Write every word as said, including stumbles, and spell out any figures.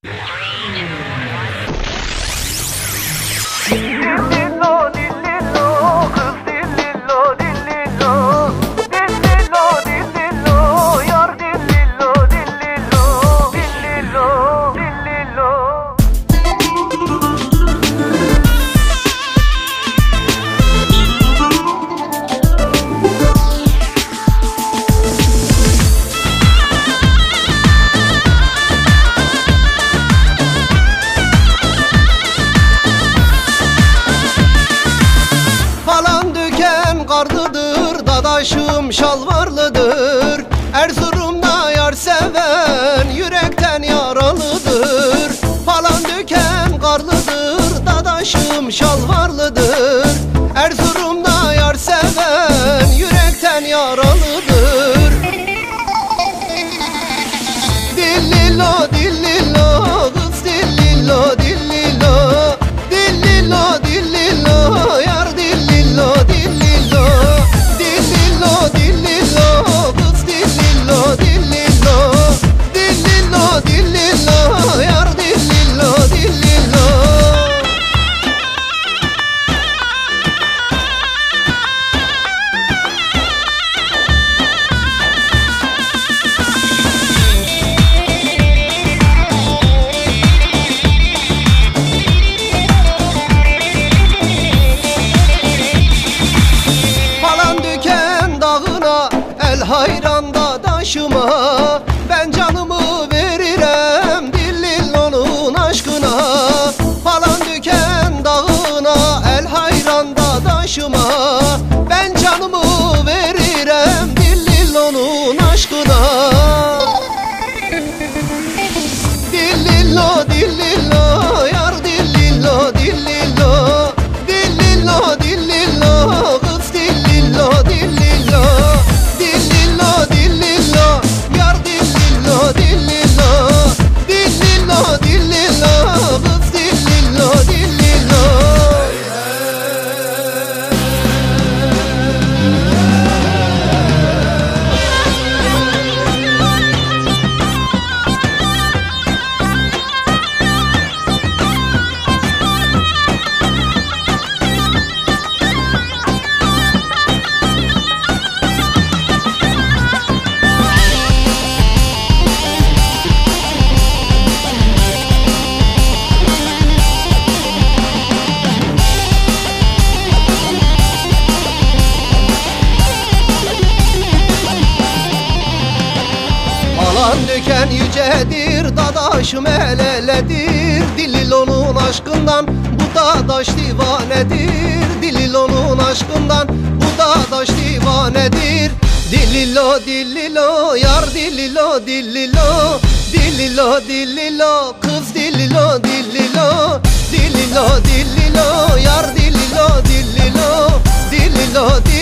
Dillilo, dillilo, kız dillilo, dillilo, dillilo, dillilo, yar dillilo, dillilo, dillilo, dillilo. Karlıdır, dadaşım şalvarlıdır. Erzurum'da yar seven yürekten yaralıdır. Falan döken karlıdır, dadaşım şalvarlıdır. Erzurum'da yar seven yürekten yaralıdır. Dillilo, dillilo, kız dillilo, dillilo, dillilo, dillilo, yar dillilo, dillilo. Hayran dadaşıma ben canımı veririm Dillilonun aşkına. Falan döken dağına el hayran dadaşıma ben canımı veririm Dillilonun aşkına. Dillilo, dillilo, yar dillilo, dillilo, dillilo, dillilo, kız dillilo, dillilo. Dillilo, dillilo, yar dillilo, dillilo, dillilo, dillilo, kız dillilo, dillilo. Alan döken yücedir, dadaşım el eledir. Dillilonun aşkından bu dadaş divanedir. Dillilonun aşkından bu dadaş divanedir. Dillilo, dillilo, yar dillilo, dillilo, dillilo, dillilo, kız dillilo, dillilo, dillilo, dillilo, yar dillilo, dillilo, dillilo, dillilo.